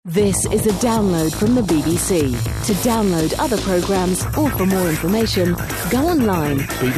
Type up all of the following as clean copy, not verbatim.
This is a download from the BBC. To download other programmes or for more information, go online.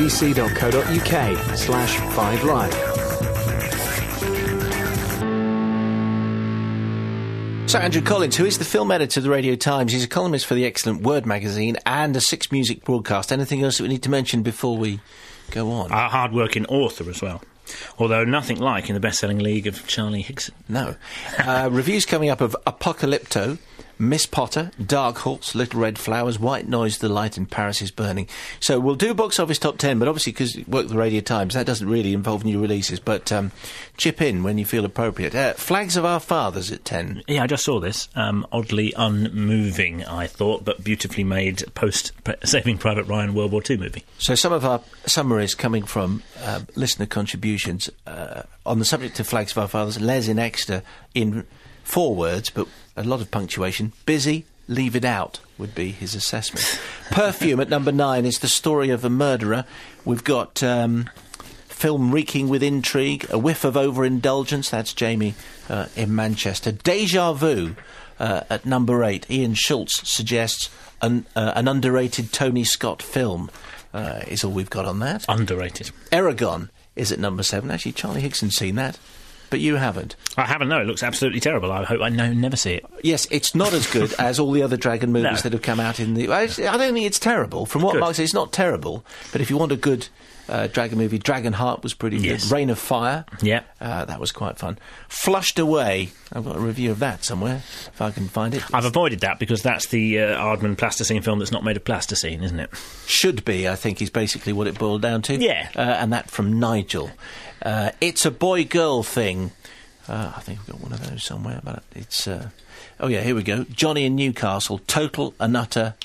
bbc.co.uk/5live. So Andrew Collins, who is the film editor of the Radio Times, he's a columnist for the excellent Word magazine and a Six Music broadcast. Anything else that we need to mention before we go on? Our hard-working author as well. Although nothing like in the best-selling league of Charlie Higson. No. Reviews coming up of Apocalypto, Miss Potter, Dark Horse, Little Red Flowers, White Noise, The Light in Paris is Burning. So we'll do box office top 10, but obviously because you work the Radio Times, that doesn't really involve new releases, but chip in when you feel appropriate. Flags of Our Fathers at 10. Yeah, I just saw this. Oddly unmoving, I thought, but beautifully made post-Saving Private Ryan World War II movie. So some of our summaries coming from listener contributions on the subject of Flags of Our Fathers. Les in Exeter in 4 words, but a lot of punctuation. Busy, leave it out, would be his assessment. Perfume at number 9 is the story of a murderer. We've got film reeking with intrigue, a whiff of overindulgence, that's Jamie in Manchester. Deja Vu at number 8. Ian Schultz suggests an underrated Tony Scott film is all we've got on that. Underrated. Eragon is at number 7. Actually, Charlie Higson's seen that. But you haven't. I haven't, no. It looks absolutely terrible. I hope I never see it. Yes, it's not as good as all the other Dragon movies that have come out in the... I don't think it's terrible. From what Mark says, it's not terrible. But if you want a good Dragon movie, Dragonheart was pretty good. Reign of Fire. Yeah. That was quite fun. Flushed Away. I've got a review of that somewhere, if I can find it. I've avoided that because that's the Aardman plasticine film that's not made of plasticine, isn't it? Should be, I think, is basically what it boiled down to. Yeah. And that from Nigel. It's a boy-girl thing. I think we've got one of those somewhere, but it's... oh, yeah, here we go. Johnny in Newcastle, total and utter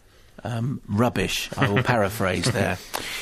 rubbish. I will paraphrase there.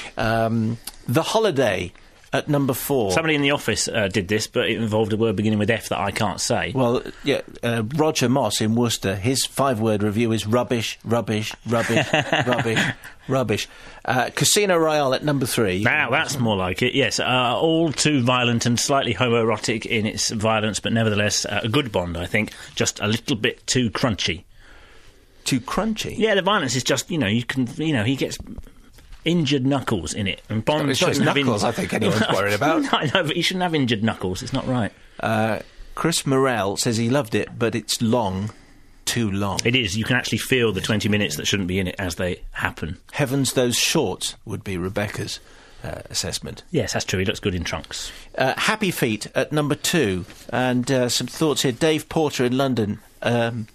The Holiday at number 4. Somebody in the office did this, but it involved a word beginning with F that I can't say. Well, yeah, Roger Moss in Worcester, his 5-word review is rubbish, rubbish, rubbish, rubbish, rubbish. Casino Royale at number 3. Now, that's more like it, yes. All too violent and slightly homoerotic in its violence, but nevertheless a good Bond, I think. Just a little bit too crunchy. Too crunchy? Yeah, the violence is just, he gets... injured knuckles in it. And Bond it's not his knuckles, I think anyone's worried about. I know, but he shouldn't have injured knuckles. It's not right. Chris Morrell says he loved it, but it's long. Too long. It is. You can actually feel the 20 minutes that shouldn't be in it as they happen. Heavens, those shorts would be Rebecca's assessment. Yes, that's true. He looks good in trunks. Happy Feet at number 2. And some thoughts here. Dave Porter in London. Hang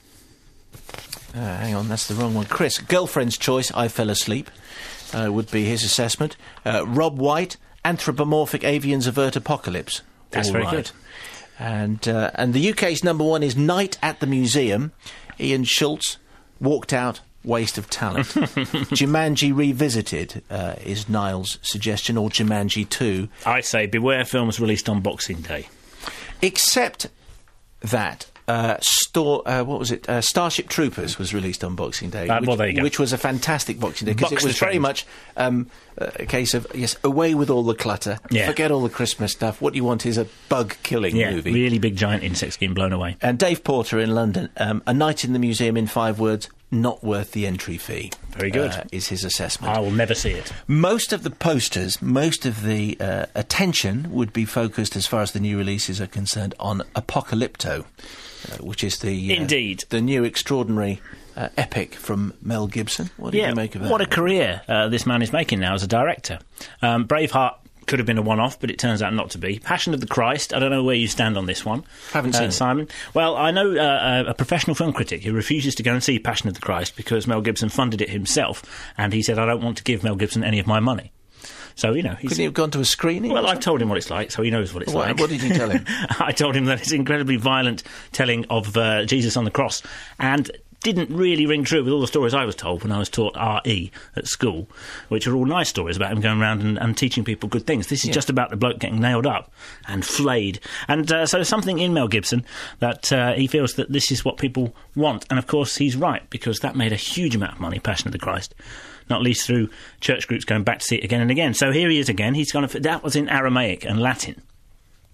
on, that's the wrong one. Chris, Girlfriend's Choice, I Fell Asleep. Would be his assessment. Rob White, Anthropomorphic Avians Avert Apocalypse. That's all very good. And the UK's number 1 is Night at the Museum. Ian Schultz, Walked Out, Waste of Talent. Jumanji Revisited is Niall's suggestion, or Jumanji 2. I say beware films released on Boxing Day. Except that... what was it? Starship Troopers was released on Boxing Day, well, there you go. which was a fantastic Boxing Day, because it was very much a case of, away with all the clutter, forget all the Christmas stuff, what you want is a bug-killing movie. Really big giant insect skin blown away. And Dave Porter in London, A Night in the Museum in 5 words, not worth the entry fee. Very good. Is his assessment. I will never see it. Most of the posters, most of the attention would be focused, as far as the new releases are concerned, on Apocalypto. Which is the new extraordinary epic from Mel Gibson. What do you make of that? What a career this man is making now as a director. Braveheart could have been a one-off, but it turns out not to be. Passion of the Christ, I don't know where you stand on this one. Haven't seen it. Simon. Well, I know a professional film critic who refuses to go and see Passion of the Christ because Mel Gibson funded it himself, and he said, I don't want to give Mel Gibson any of my money. So, couldn't he have gone to a screening? Well, I've told him what it's like, so he knows what it's like. What did you tell him? I told him that it's incredibly violent telling of Jesus on the cross, and didn't really ring true with all the stories I was told when I was taught RE at school, which are all nice stories about him going around and teaching people good things. This is just about the bloke getting nailed up and flayed. And so something in Mel Gibson that he feels that this is what people want. And, of course, he's right, because that made a huge amount of money, Passion of the Christ. Not least through church groups going back to see it again and again. So here he is again. He's gone. That was in Aramaic and Latin.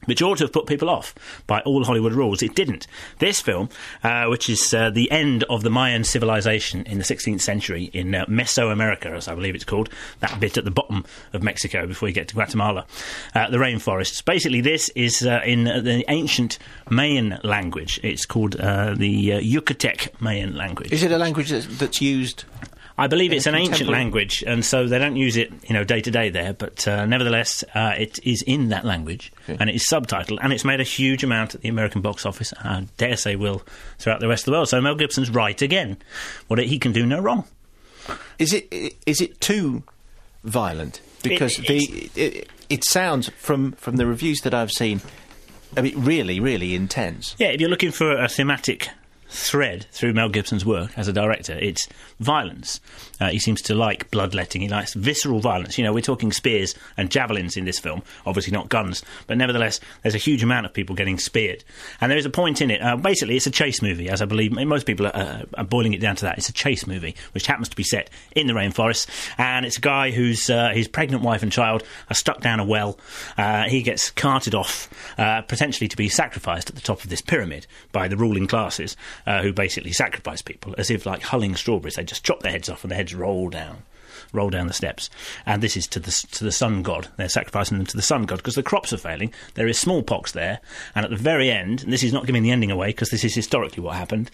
which ought to have put people off by all Hollywood rules. It didn't. This film, which is the end of the Mayan civilization in the 16th century in Mesoamerica, as I believe it's called, that bit at the bottom of Mexico before you get to Guatemala, the rainforests. Basically, this is in the ancient Mayan language. It's called the Yucatec Mayan language. Is it a language that's used? I believe it's an ancient language, and so they don't use it, day to day there. But nevertheless, it is in that language, and it is subtitled, and it's made a huge amount at the American box office. I dare say will throughout the rest of the world. So Mel Gibson's right again. He can do no wrong. Is it too violent? Because it sounds from the reviews that I've seen, really, really intense. Yeah, if you're looking for a thematic thread through Mel Gibson's work as a director, it's violence. He seems to like bloodletting. He likes visceral violence. We're talking spears and javelins in this film, obviously not guns, but nevertheless there's a huge amount of people getting speared, and there is a point in it. Basically it's a chase movie, as I believe most people are boiling it down to that. It's a chase movie which happens to be set in the rainforest, and it's a guy whose his pregnant wife and child are stuck down a well. He gets carted off, potentially to be sacrificed at the top of this pyramid by the ruling classes, who basically sacrifice people as if like hulling strawberries. They just chop their heads off and their heads roll down the steps. And this is to the sun god. They're sacrificing them to the sun god because the crops are failing. There is smallpox there, and at the very end, and this is not giving the ending away because this is historically what happened,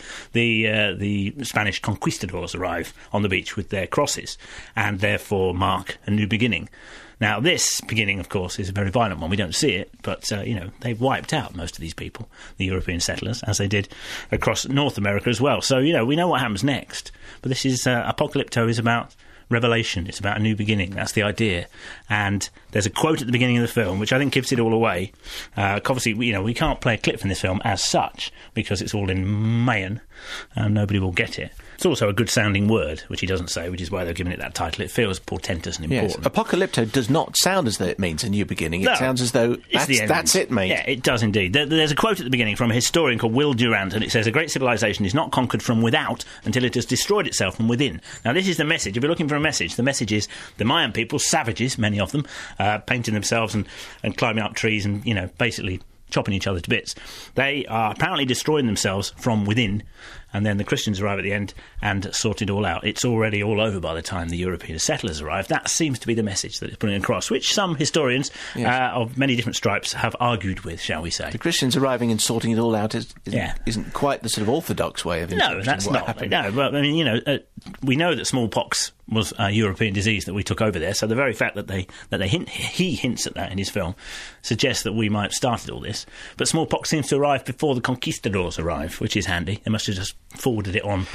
the Spanish conquistadors arrive on the beach with their crosses and therefore mark a new beginning. Now, this beginning, of course, is a very violent one. We don't see it, but, they've wiped out most of these people, the European settlers, as they did across North America as well. So, we know what happens next. But this is, Apocalypto is about revelation. It's about a new beginning. That's the idea. And there's a quote at the beginning of the film, which I think gives it all away. Obviously, we can't play a clip from this film as such, because it's all in Mayan, and nobody will get it. It's also a good-sounding word, which he doesn't say, which is why they've given it that title. It feels portentous and important. Yes. Apocalypto does not sound as though it means a new beginning. It sounds as though that's it, mate. Yeah, it does indeed. There's a quote at the beginning from a historian called Will Durant, and it says, "A great civilization is not conquered from without until it has destroyed itself from within." Now, this is the message. If you're looking for a message, the message is the Mayan people, savages, many of them, painting themselves and climbing up trees and, basically chopping each other to bits. They are apparently destroying themselves from within, and then the Christians arrive at the end and sort it all out. It's already all over by the time the European settlers arrive. That seems to be the message that it's putting across, which some historians of many different stripes have argued with, shall we say. The Christians arriving and sorting it all out isn't quite the sort of orthodox way of No, that's not. Happened. No, but, we know that smallpox was a European disease that we took over there, so the very fact that he hints at that in his film suggests that we might have started all this. But smallpox seems to arrive before the conquistadors arrive, which is handy. They must have just forwarded it on.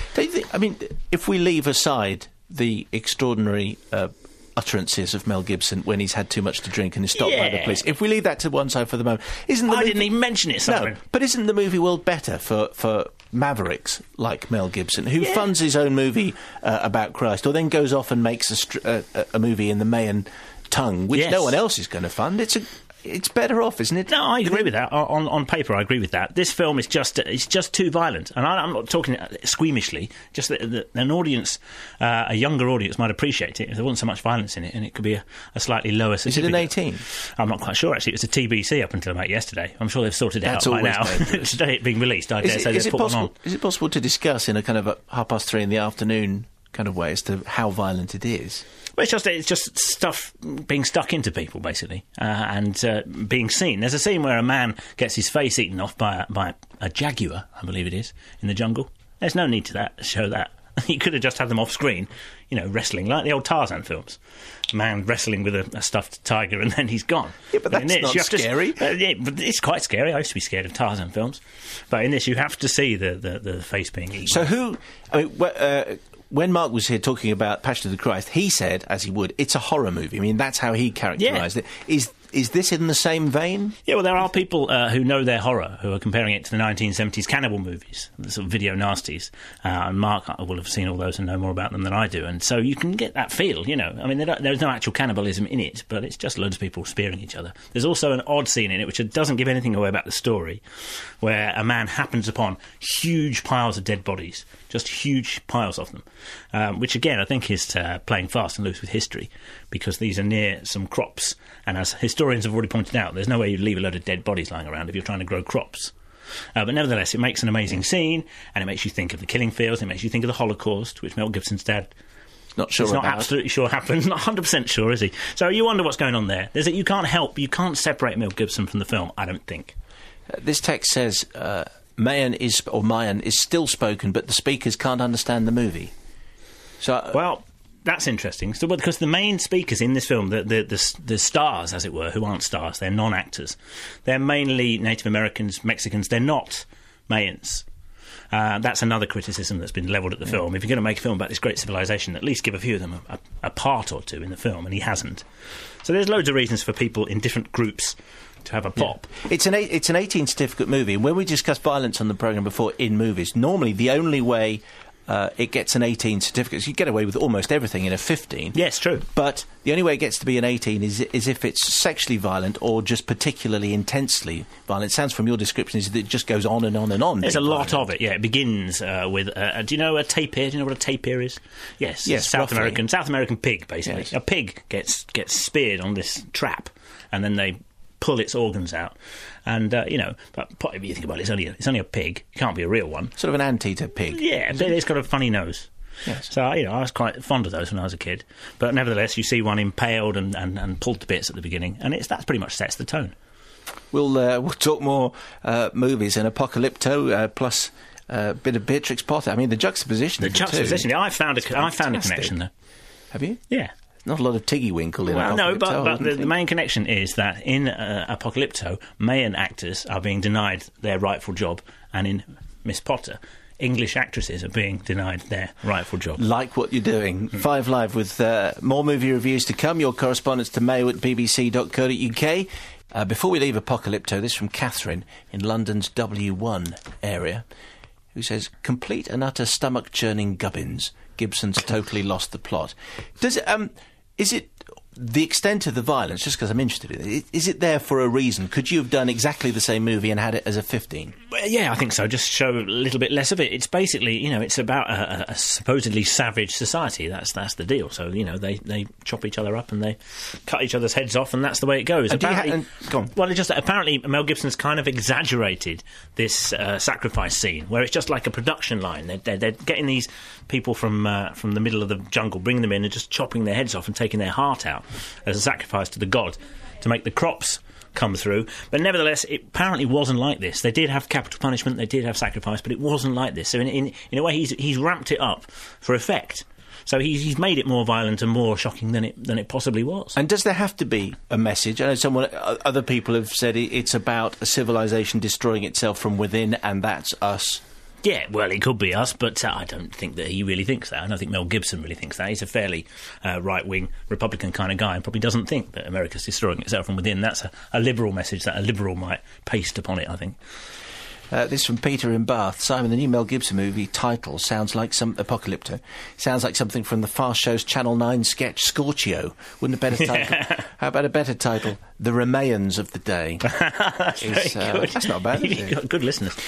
If we leave aside the extraordinary utterances of Mel Gibson when he's had too much to drink and is stopped by the police, if we leave that to one side for the moment, I didn't even mention it, Simon. No, but isn't the movie world better for mavericks like Mel Gibson, who funds his own movie about Christ, or then goes off and makes a movie in the Mayan tongue, which no one else is going to fund? It's better off, isn't it? No, I agree with that. On paper, I agree with that. This film is just too violent. And I'm not talking squeamishly, just that an audience, a younger audience might appreciate it if there wasn't so much violence in it, and it could be a slightly lower certificate. Is it an 18? I'm not quite sure, actually. It was a TBC up until about yesterday. I'm sure they've sorted it out by now. Today it being released, I dare say they've put one on. Is it possible to discuss in a kind of a 3:30 in the afternoon kind of way as to how violent it is? Well, it's just stuff being stuck into people, basically, and being seen. There's a scene where a man gets his face eaten off by a jaguar, I believe it is, in the jungle. There's no need to show that. He could have just had them off screen, wrestling, like the old Tarzan films. A man wrestling with a stuffed tiger and then he's gone. Yeah, but that's not scary. But it's quite scary. I used to be scared of Tarzan films. But in this, you have to see the face being eaten. So when Mark was here talking about Passion of the Christ, he said, as he would, it's a horror movie. I mean, that's how he characterised it. Is this in the same vein? Yeah, well, there are people who know their horror, who are comparing it to the 1970s cannibal movies, the sort of video nasties. And Mark will have seen all those and know more about them than I do. And so you can get that feel, I mean, there's no actual cannibalism in it, but it's just loads of people spearing each other. There's also an odd scene in it, which doesn't give anything away about the story, where a man happens upon huge piles of dead bodies, just huge piles of them, which, again, I think is playing fast and loose with history, because these are near some crops, and as historians historians have already pointed out, there's no way you'd leave a load of dead bodies lying around if you're trying to grow crops. But nevertheless, it makes an amazing scene, and it makes you think of the killing fields, it makes you think of the Holocaust, which Mel Gibson's dad... Not sure It's not absolutely sure happened. Not 100% sure, is he? So you wonder what's going on there. You can't separate Mel Gibson from the film, I don't think. This text says Mayan is still spoken, but the speakers can't understand the movie. So well, that's interesting. So, because the main speakers in this film, the stars, as it were, who aren't stars, they're non-actors. They're mainly Native Americans, Mexicans. They're not Mayans. That's another criticism that's been levelled at the film. If you're going to make a film about this great civilization, at least give a few of them a part or two in the film, and he hasn't. So there's loads of reasons for people in different groups to have a pop. Yeah. It's an 18 certificate movie, and when we discussed violence on the programme before in movies, normally the only way it gets an 18 certificate is you get away with almost everything in a 15. Yes, true. But the only way it gets to be an 18 is if it's sexually violent or just particularly intensely violent. It sounds from your description is that it just goes on and on and on. There's a lot of it, yeah. It begins with, do you know a tapir? Do you know what a tapir is? Yes, South American pig, basically. Yes. A pig gets speared on this trap, and then they pull its organs out. And, but if you think about it, it's only a pig. It can't be a real one. Sort of an anteater pig. Yeah, but it's got a funny nose. Yes. So, I was quite fond of those when I was a kid. But nevertheless, you see one impaled and pulled to bits at the beginning, and that's pretty much sets the tone. We'll talk more movies and Apocalypto, plus a bit of Beatrix Potter. I mean, the juxtaposition. Yeah, I found a connection there. Have you? Yeah. Not a lot of Tiggy-winkle in Apocalypto. No, but the main connection is that in Apocalypto, Mayan actors are being denied their rightful job, and in Miss Potter, English actresses are being denied their rightful job. Like what you're doing. 5 Live with more movie reviews to come. Your correspondence to mayo at bbc.co.uk. Before we leave Apocalypto, this from Catherine in London's W1 area, who says, complete and utter stomach-churning gubbins. Gibson's totally lost the plot. Is it the extent of the violence, just because I'm interested in it, is it there for a reason? Could you have done exactly the same movie and had it as a 15? Well, yeah, I think so. Just show a little bit less of it. It's basically, it's about a supposedly savage society. That's the deal. So, they chop each other up and they cut each other's heads off, and that's the way it goes. Go on. Well, apparently Mel Gibson's kind of exaggerated this sacrifice scene, where it's just like a production line. They're getting these people from the middle of the jungle, bringing them in and just chopping their heads off and taking their heart out as a sacrifice to the god to make the crops come through. But nevertheless, it apparently wasn't like this. They did have capital punishment, they did have sacrifice, but it wasn't like this. So in a way, he's ramped it up for effect. So he's made it more violent and more shocking than it possibly was. And does there have to be a message? I know other people have said it's about a civilization destroying itself from within, and that's us. Yeah, well, it could be us, but I don't think that he really thinks that. I don't think Mel Gibson really thinks that. He's a fairly right-wing Republican kind of guy and probably doesn't think that America's destroying itself from within. That's a liberal message that a liberal might paste upon it, I think. This from Peter in Bath. Simon, the new Mel Gibson movie title sounds like Apocalypto. Sounds like something from the Fast Show's Channel 9 sketch Scorchio. Wouldn't a better title? Yeah. How about a better title? The Remains of the Day. That's very good. That's not bad, is it? You've got good listeners.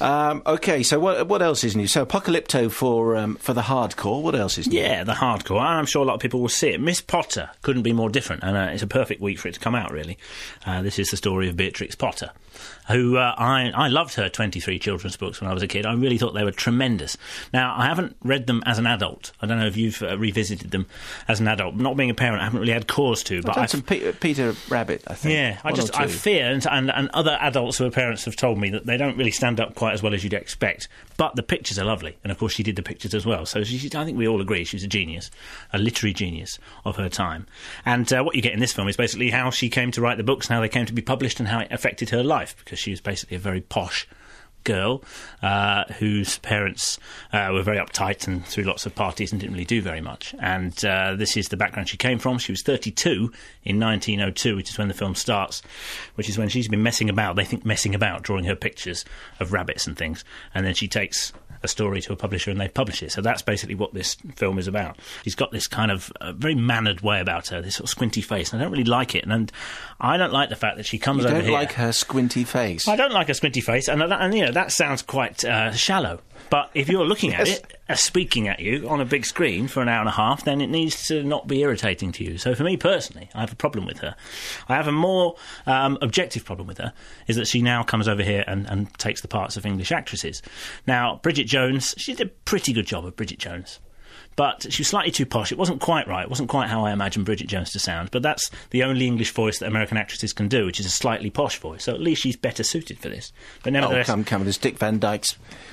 OK, so what else is new? So Apocalypto for the hardcore. What else is new? Yeah, the hardcore. I'm sure a lot of people will see it. Miss Potter couldn't be more different, and it's a perfect week for it to come out, really. This is the story of Beatrix Potter, who I loved her 23 children's books when I was a kid. I really thought they were tremendous. Now, I haven't read them as an adult. I don't know if you've revisited them as an adult. Not being a parent, I haven't really had cause to. But I've done some Peter Rabbit, I think. Yeah, I fear, and other adults who are parents have told me that they don't really stand up quite as well as you'd expect. But the pictures are lovely, and of course she did the pictures as well. So I think we all agree she was a genius, a literary genius of her time. And what you get in this film is basically how she came to write the books and how they came to be published and how it affected her life, because she was basically a very posh girl whose parents were very uptight and threw lots of parties and didn't really do very much. And this is the background she came from. She was 32 in 1902, which is when the film starts, which is when she's been messing about, drawing her pictures of rabbits and things. And then she takes a story to a publisher and they publish it. So that's basically what this film is about. She's got this kind of very mannered way about her, this sort of squinty face, and I don't really like it. And I don't like the fact that she comes over here. You don't like her squinty face? I don't like her squinty face, and that sounds quite shallow. But if you're looking at it, speaking at you on a big screen for an hour and a half, then it needs to not be irritating to you. So for me personally, I have a problem with her. I have a more objective problem with her, is that she now comes over here and takes the parts of English actresses. Now, Bridget Jones, she did a pretty good job of Bridget Jones. But she was slightly too posh. It wasn't quite right. It wasn't quite how I imagined Bridget Jones to sound. But that's the only English voice that American actresses can do, which is a slightly posh voice. So at least she's better suited for this. But nevertheless... Oh, come. There's Dick Van Dyke's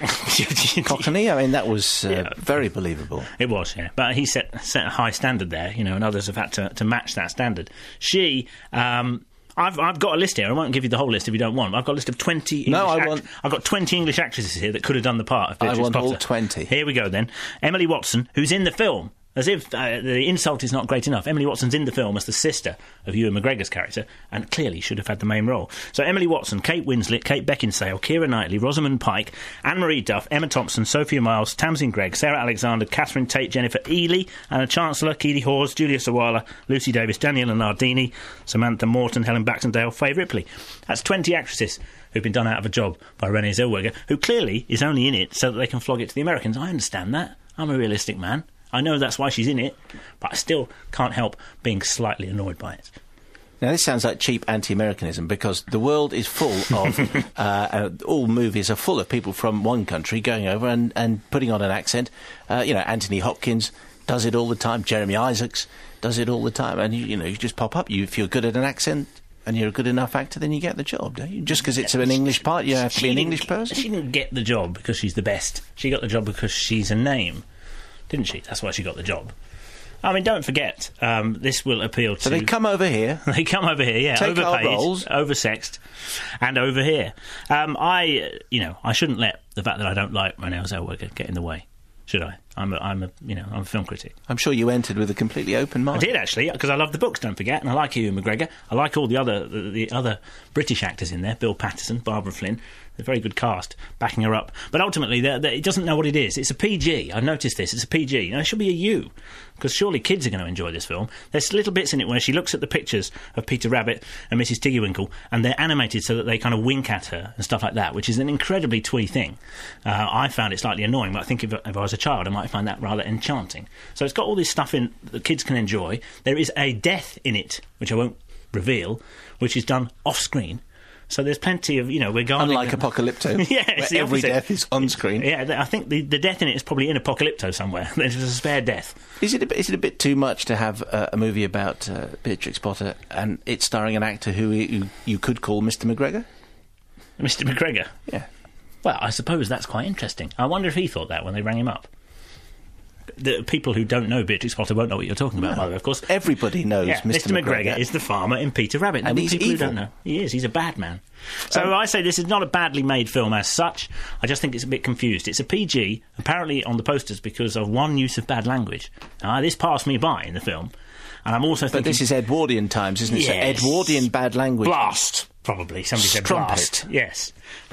Cockney. I mean, that was very believable. It was, yeah. But he set a high standard there, and others have had to match that standard. She... I've got a list here. I won't give you the whole list if you don't want. I've got a list of 20 I've got 20 English actresses here that could have done the part of Beatrix Potter. I want all 20. Here we go, then. Emily Watson, who's in the film. As if the insult is not great enough. Emily Watson's in the film as the sister of Ewan McGregor's character, and clearly should have had the main role. So Emily Watson, Kate Winslet, Kate Beckinsale, Keira Knightley, Rosamund Pike, Anne-Marie Duff, Emma Thompson, Sophia Myles, Tamsin Greig, Sarah Alexander, Catherine Tate, Jennifer Ely, Anna Chancellor, Keely Hawes, Julia Sawalha, Lucy Davis, Daniela Nardini, Samantha Morton, Helen Baxendale, Faye Ripley. That's 20 actresses who've been done out of a job by Renée Zellweger, who clearly is only in it so that they can flog it to the Americans. I understand that. I'm a realistic man. I know that's why she's in it, but I still can't help being slightly annoyed by it. Now, this sounds like cheap anti-Americanism, because the world is full of... all movies are full of people from one country going over and putting on an accent. Anthony Hopkins does it all the time. Jeremy Isaacs does it all the time. And, you just pop up. If you're good at an accent and you're a good enough actor, then you get the job, don't you? Just because it's an English part, you have to be an English person? She didn't get the job because she's the best. She got the job because she's a name. Didn't she? That's why she got the job. I mean, don't forget, this will appeal to... So they come over here. They come over here, yeah. Take overpaid, our roles. Oversexed, and over here. I shouldn't let the fact that I don't like Renée Zellweger get in the way, should I? I'm a film critic. I'm sure you entered with a completely open mind. I did, actually, because I love the books, don't forget, and I like Ewan McGregor. I like all the other British actors in there, Bill Patterson, Barbara Flynn. A very good cast, backing her up. But ultimately, it doesn't know what it is. It's a PG. I've noticed this. It's a PG. It should be a U, because surely kids are going to enjoy this film. There's little bits in it where she looks at the pictures of Peter Rabbit and Mrs. Tiggywinkle, and they're animated so that they kind of wink at her and stuff like that, which is an incredibly twee thing. I found it slightly annoying, but I think if I was a child, I might find that rather enchanting. So it's got all this stuff in that kids can enjoy. There is a death in it, which I won't reveal, which is done off-screen. So there's plenty of, we're going... Unlike Apocalypto, yes, where every death is on screen. Yeah, I think the death in it is probably in Apocalypto somewhere. There's a spare death. Is it a bit too much to have a movie about Beatrix Potter and it starring an actor who you could call Mr. McGregor? Mr. McGregor? Yeah. Well, I suppose that's quite interesting. I wonder if he thought that when they rang him up. The people who don't know Beatrix Potter won't know what you're talking about, by the way, of course. Everybody knows Mr. McGregor is the farmer in Peter Rabbit. And he's people evil. Who don't know. He is. He's a bad man. So I say this is not a badly made film as such. I just think it's a bit confused. It's a PG, apparently on the posters, because of one use of bad language. Now, this passed me by in the film. And I'm also thinking... But this is Edwardian times, isn't it? Yes. So Edwardian bad language. Blast, probably. Somebody said Strumpet. blast. Yes.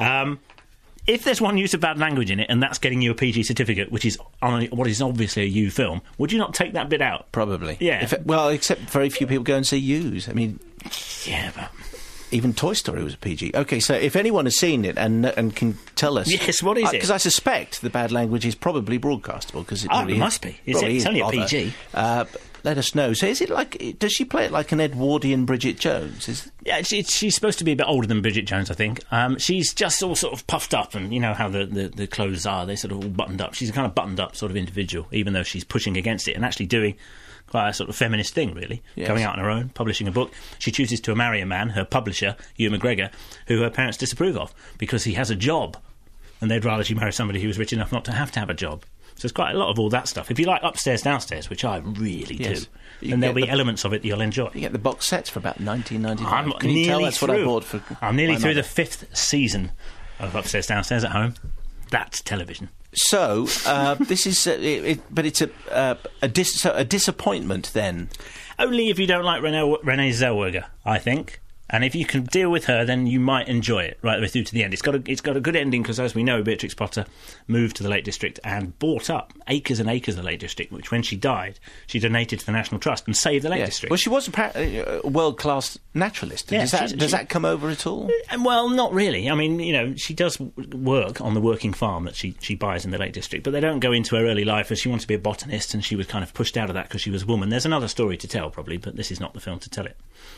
If there's one use of bad language in it, and that's getting you a PG certificate, which is on what is obviously a U film, would you not take that bit out? Probably. Yeah. Except very few people go and see U's. I mean... Yeah, but... Even Toy Story was a PG. OK, so if anyone has seen it and can tell us... Yes, what is it? Because I suspect the bad language is probably broadcastable, because it really it must be. It's only a PG. Let us know. So is it like... Does she play it like an Edwardian Bridget Jones? Yeah, she's supposed to be a bit older than Bridget Jones, I think. She's just all sort of puffed up, and you know how the clothes are. They're sort of all buttoned up. She's a kind of buttoned-up sort of individual, even though she's pushing against it and actually doing... quite a sort of feminist thing, really. Yes. Going out on her own, publishing a book. She chooses to marry a man, her publisher, Ewan McGregor, who her parents disapprove of, because he has a job, and they'd rather she marry somebody who was rich enough not to have a job. So there's quite a lot of all that stuff. If you like Upstairs, Downstairs, which I really do, then there'll be elements of it you'll enjoy. You get the box sets for about $19.95. I'm Can you tell that's through. What I bought for I'm nearly through mother. the 5th season of Upstairs, Downstairs at home. That's television. So this is, but it's a disappointment then. Only if you don't like Renée Zellweger, I think. And if you can deal with her, then you might enjoy it right the way through to the end. It's got a good ending because, as we know, Beatrix Potter moved to the Lake District and bought up acres and acres of the Lake District, which, when she died, she donated to the National Trust and saved the Lake District. Well, she was a world-class naturalist. Yeah, does that come over at all? Well, not really. I mean, she does work on the working farm that she buys in the Lake District, but they don't go into her early life as she wanted to be a botanist, and she was kind of pushed out of that because she was a woman. There's another story to tell, probably, but this is not the film to tell it.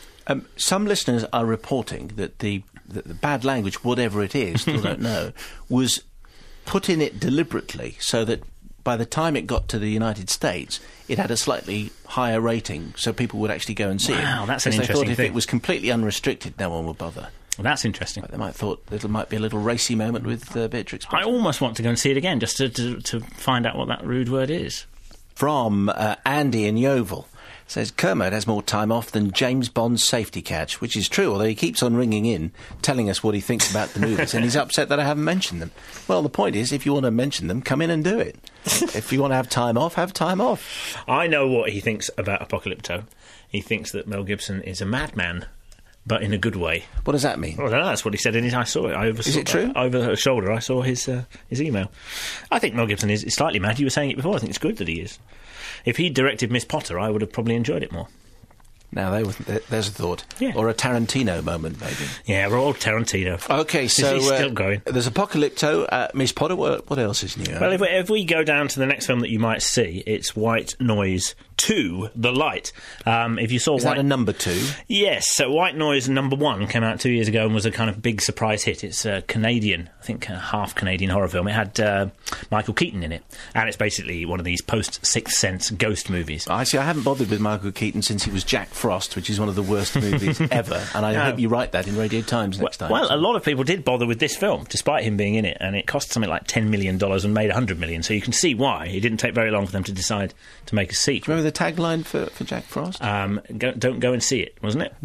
Some listeners are reporting that the bad language, whatever it is, still don't know, was put in it deliberately so that by the time it got to the United States, it had a slightly higher rating, so people would actually go and see it. Wow, that's an interesting thing. They thought if thing. it was completely unrestricted, no one would bother. Well, that's interesting. But they might have thought there might be a little racy moment with Beatrix Potter. I almost want to go and see it again, just to find out what that rude word is. From Andy in Yeovil. Says Kermode has more time off than James Bond's safety catch, which is true, although he keeps on ringing in, telling us what he thinks about the movies, and he's upset that I haven't mentioned them. Well, the point is, if you want to mention them, come in and do it. If you want to have time off, have time off. I know what he thinks about Apocalypto. He thinks that Mel Gibson is a madman, but in a good way. What does that mean? Well, I don't know, that's what he said in his... I saw it. Is it true? Over her shoulder, I saw his email. I think Mel Gibson is slightly mad. You were saying it before. I think it's good that he is. If he'd directed Miss Potter, I would have probably enjoyed it more. Now, there's a thought. Yeah. Or a Tarantino moment, maybe. Yeah, we're all Tarantino. OK, so... He's still going. There's Apocalypto. Miss Potter, what else is new? Well, if we go down to the next film that you might see, it's White Noise 2, The Light. If you saw Is that a number 2? Yes, so White Noise number 1 came out 2 years ago and was a kind of big surprise hit. It's a Canadian, I think half Canadian horror film. It had Michael Keaton in it, and it's basically one of these post-Sixth Sense ghost movies. I haven't bothered with Michael Keaton since he was Jack Frost, which is one of the worst movies ever, and I hope you write that in Radio Times next time. Well, a lot of people did bother with this film, despite him being in it, and it cost something like $10 million and made $100 million, so you can see why. It didn't take very long for them to decide to make a sequel. Remember the tagline for Jack Frost? Don't go and see it, wasn't it?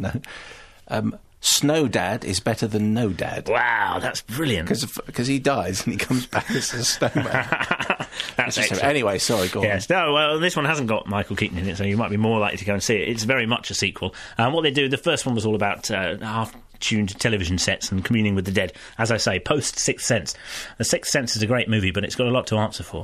No. Snow Dad is better than no dad. Wow, that's brilliant. Because he dies and he comes back as a snowman. That's excellent. Anyway, sorry, go on. Yes, no, well, this one hasn't got Michael Keaton in it, so you might be more likely to go and see it. It's very much a sequel. What they do, the first one was all about half-tuned television sets and communing with the dead. As I say, post-Sixth Sense. The Sixth Sense is a great movie, but it's got a lot to answer for.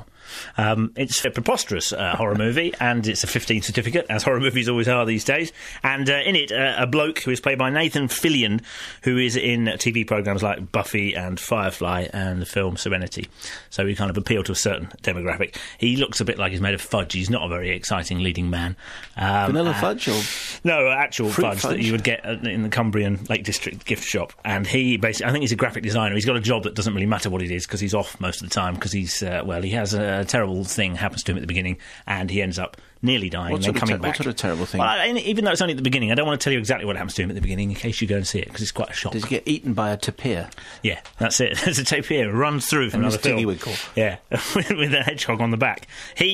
It's a preposterous horror movie, and it's a 15 certificate, as horror movies always are these days. And in it, a bloke who is played by Nathan Fillion, who is in TV programmes like Buffy and Firefly and the film Serenity. So he kind of appealed to a certain demographic. He looks a bit like he's made of fudge. He's not a very exciting leading man. Vanilla fudge or... No, actual fudge that you would get in the Cumbrian Lake District gift shop. And he basically, I think he's a graphic designer. He's got a job that doesn't really matter what it is because he's off most of the time because he's, he has a terrible thing happens to him at the beginning and he ends up nearly dying and then coming back. What sort of terrible thing? Well, even though it's only at the beginning, I don't want to tell you exactly what happens to him at the beginning in case you go and see it because it's quite a shock. Does he get eaten by a tapir? Yeah, that's it. There's a tapir runs through from another film. Yeah, with a hedgehog on the back.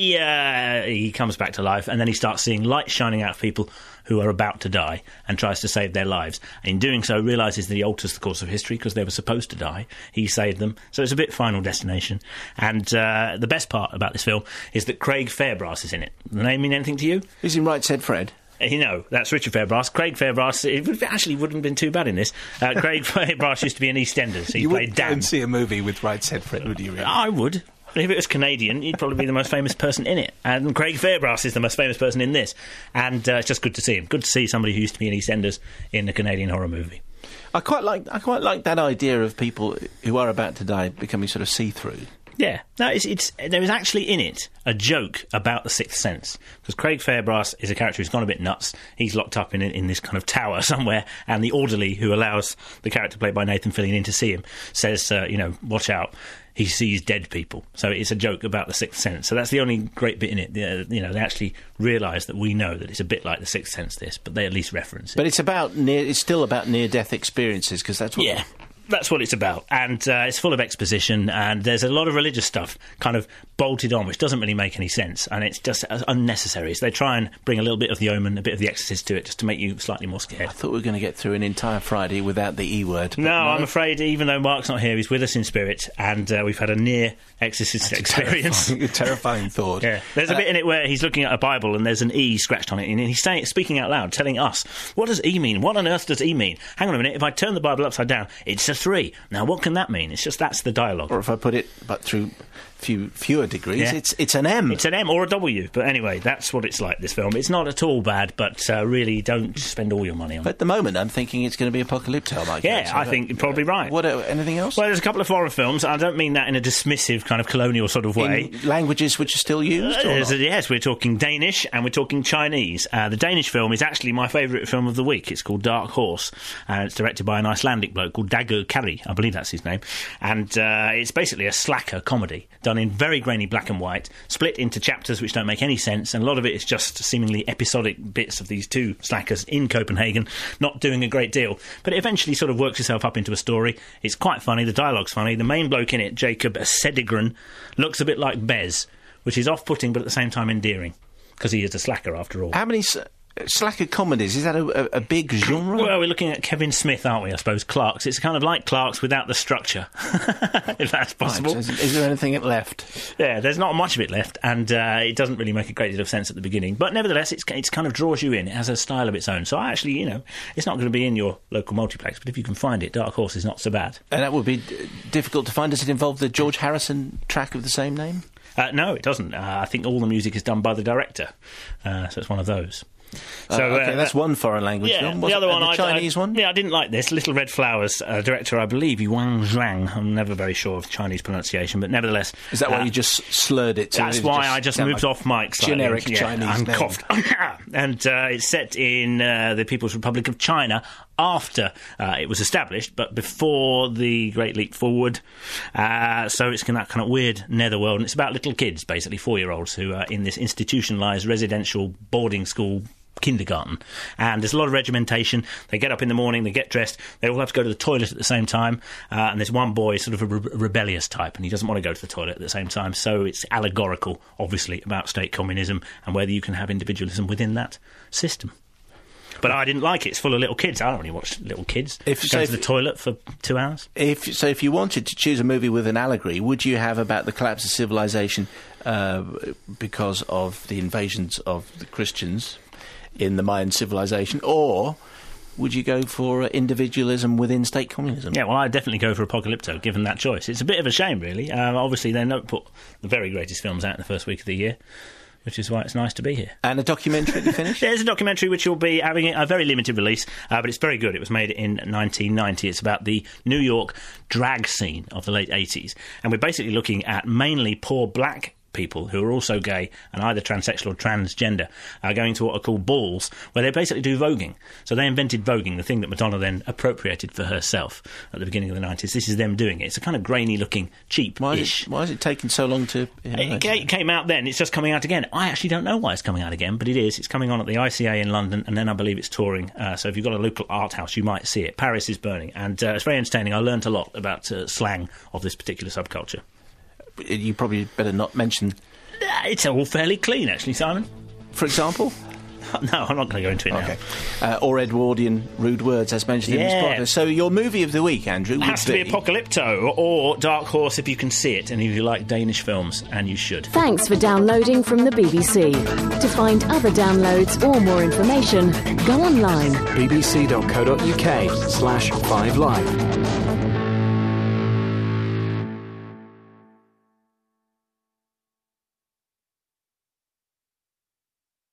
He comes back to life and then he starts seeing light shining out of people who are about to die and tries to save their lives. And in doing so, realises that he alters the course of history because they were supposed to die. He saved them. So it's a bit Final Destination. And the best part about this film is that Craig Fairbrass is in it. The name mean anything to you? Who's in Right Said Fred? That's Richard Fairbrass. Craig Fairbrass, it actually wouldn't have been too bad in this. Craig Fairbrass used to be in EastEnders. He played Dan. You wouldn't see a movie with Right Said Fred, would you really? I would. If it was Canadian, he'd probably be the most famous person in it. And Craig Fairbrass is the most famous person in this. And it's just good to see him. Good to see somebody who used to be in EastEnders in a Canadian horror movie. I quite like that idea of people who are about to die becoming sort of see-through. Yeah. No, there is actually in it a joke about the Sixth Sense. Because Craig Fairbrass is a character who's gone a bit nuts. He's locked up in this kind of tower somewhere, and the orderly who allows the character played by Nathan Fillion in to see him says, watch out. He sees dead people. So it's a joke about the Sixth Sense. So that's the only great bit in it. They actually realise that we know that it's a bit like the Sixth Sense, this, but they at least reference it. But it's still about near-death experiences, because that's what... Yeah. That's what it's about, and it's full of exposition, and there's a lot of religious stuff kind of bolted on, which doesn't really make any sense, and it's just unnecessary. So they try and bring a little bit of The Omen, a bit of The Exorcist to it, just to make you slightly more scared. I thought we were going to get through an entire Friday without the E word. No, I'm afraid, even though Mark's not here, he's with us in spirit, and we've had a near Exorcist experience. Terrifying thought. Yeah. There's a bit in it where he's looking at a Bible and there's an E scratched on it, and he's speaking out loud, telling us, what does E mean? What on earth does E mean? Hang on a minute, if I turn the Bible upside down, it's a 3. Now, what can that mean? It's just, that's the dialogue. Or if I put it, but through fewer degrees, it's an M. It's an M or a W. But anyway, that's what it's like, this film. It's not at all bad, but really don't spend all your money on it. At the moment, I'm thinking it's going to be Apocalypto. I think you're probably right. Anything else? Well, there's a couple of foreign films. I don't mean that in a dismissive kind of colonial sort of way. In languages which are still used? Yes, we're talking Danish and we're talking Chinese. The Danish film is actually my favourite film of the week. It's called Dark Horse, and it's directed by an Icelandic bloke called Dagur Kari. I believe that's his name. And it's basically a slacker comedy done in very grainy black and white, split into chapters which don't make any sense, and a lot of it is just seemingly episodic bits of these two slackers in Copenhagen not doing a great deal. But it eventually sort of works itself up into a story. It's quite funny, the dialogue's funny. The main bloke in it, Jacob Sedigren, looks a bit like Bez, which is off-putting but at the same time endearing, because he is a slacker after all. How many slacker comedies, is that a big genre? Well, we're looking at Kevin Smith, aren't we, I suppose, Clark's. It's kind of like Clark's without the structure, if that's possible. Right, is there anything left? Yeah, there's not much of it left, and it doesn't really make a great deal of sense at the beginning. But nevertheless, it's kind of draws you in. It has a style of its own. So actually, it's not going to be in your local multiplex, but if you can find it, Dark Horse is not so bad. And that would be difficult to find. Does it involve the George Harrison track of the same name? No, it doesn't. I think all the music is done by the director, so it's one of those. So, okay, that's one foreign language film. The other one, the Chinese one? Yeah, I didn't like this. Little Red Flowers, director, I believe, Yuan Zhang. I'm never very sure of Chinese pronunciation, but nevertheless... Is that why you just slurred it? That's why I just moved off mic slightly. Generic Chinese and name. Coughed. And it's set in the People's Republic of China after it was established, but before the Great Leap Forward. So it's that kind of weird netherworld, and it's about little kids, basically 4-year-olds, who are in this institutionalised residential boarding school kindergarten, and there's a lot of regimentation. They get up in the morning, they get dressed, they all have to go to the toilet at the same time, and there's one boy, sort of a rebellious type, and he doesn't want to go to the toilet at the same time, so it's allegorical, obviously, about state communism and whether you can have individualism within that system. But I didn't like it. It's full of little kids. I don't really watch little kids go to the toilet for 2 hours. If you wanted to choose a movie with an allegory, would you have about the collapse of civilization because of the invasions of the Christians in the Mayan civilization, or would you go for individualism within state communism? Yeah, well, I'd definitely go for Apocalypto, given that choice. It's a bit of a shame, really. Obviously, they don't put the very greatest films out in the first week of the year, which is why it's nice to be here. And a documentary to finish? Yeah, there's a documentary which will be having a very limited release, but it's very good. It was made in 1990. It's about the New York drag scene of the late 80s. And we're basically looking at mainly poor black people who are also gay and either transsexual or transgender going to what are called balls, where they basically do voguing. So they invented voguing, the thing that Madonna then appropriated for herself at the beginning of the 90s. This is them doing it. It's a kind of grainy-looking, cheap-ish. Why is it taking so long to... It came out then. It's just coming out again. I actually don't know why it's coming out again, but it is. It's coming on at the ICA in London, and then I believe it's touring. So if you've got a local art house, you might see it. Paris is burning. And it's very entertaining. I learnt a lot about slang of this particular subculture. You probably better not mention... It's all fairly clean, actually, Simon. For example? No, I'm not going to go into it now. Or Edwardian rude words, as mentioned in this podcast. So your movie of the week, Andrew, would has to be Apocalypto or Dark Horse if you can see it, and if you like Danish films, and you should. Thanks for downloading from the BBC. To find other downloads or more information, go online. bbc.co.uk/5live.